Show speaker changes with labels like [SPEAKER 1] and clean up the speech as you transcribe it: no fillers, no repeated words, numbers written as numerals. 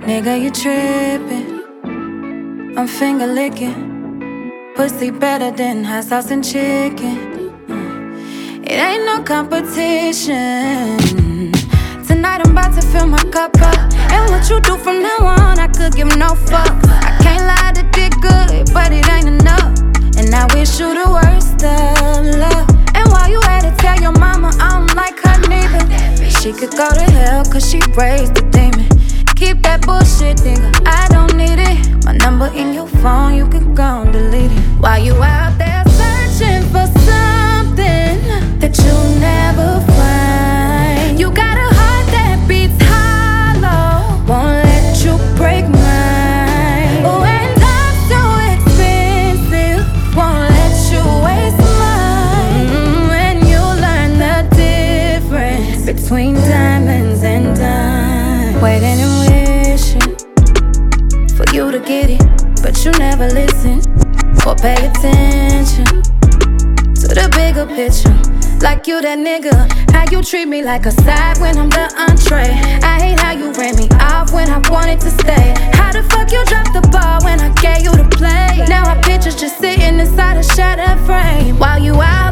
[SPEAKER 1] Nigga, you trippin'. I'm finger licking. Pussy better than hot sauce and chicken. It ain't no competition. Tonight I'm about to fill my cup up. And what you do from now on, I could give no fucks. I can't lie, the dick good, but it ain't enough. And I wish you the worst of luck. And while you at it, tell your mama I don't like her neither. She could go to hell cause she raised a demon. Keep that bullshit, nigga, I don't need it. My number in your phone, you can go and delete it. While you out there searching for something that you'll never find. You got a heart that beats hollow, won't let you break mine. When time's too expensive, won't let you waste mine. When you learn the difference between diamonds and dimes. Waiting and wishing for you to get it, but you never listen or pay attention to the bigger picture. Like you that nigga, how you treat me like a side when I'm the entree. I hate how you ran me off when I wanted to stay. How the fuck you dropped the ball when I gave you the play? Now our pictures just sitting inside a shattered frame. While you out